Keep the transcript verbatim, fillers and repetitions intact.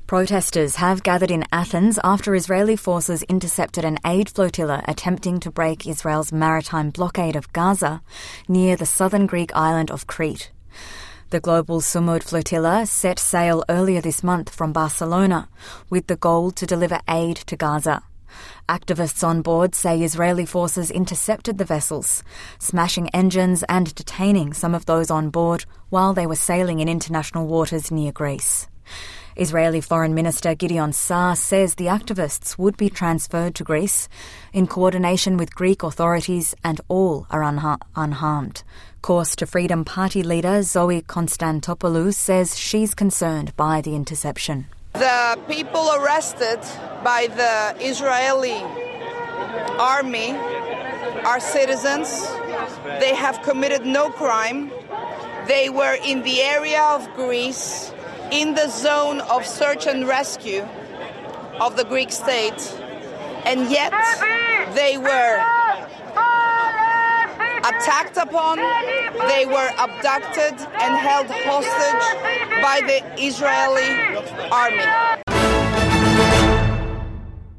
Protesters have gathered in Athens after Israeli forces intercepted an aid flotilla attempting to break Israel's maritime blockade of Gaza near the southern Greek island of Crete. The global Sumud flotilla set sail earlier this month from Barcelona with the goal to deliver aid to Gaza. Activists on board say Israeli forces intercepted the vessels, smashing engines and detaining some of those on board while they were sailing in international waters near Greece. Israeli Foreign Minister Gideon Saar says the activists would be transferred to Greece in coordination with Greek authorities and all are unha- unharmed. Course to Freedom Party leader Zoe Konstantopoulou says she's concerned by the interception. The people arrested by the Israeli army are citizens. They have committed no crime. They were in the area of Greece, in the zone of search and rescue of the Greek state, and yet they were attacked upon, they were abducted and held hostage by the Israeli army.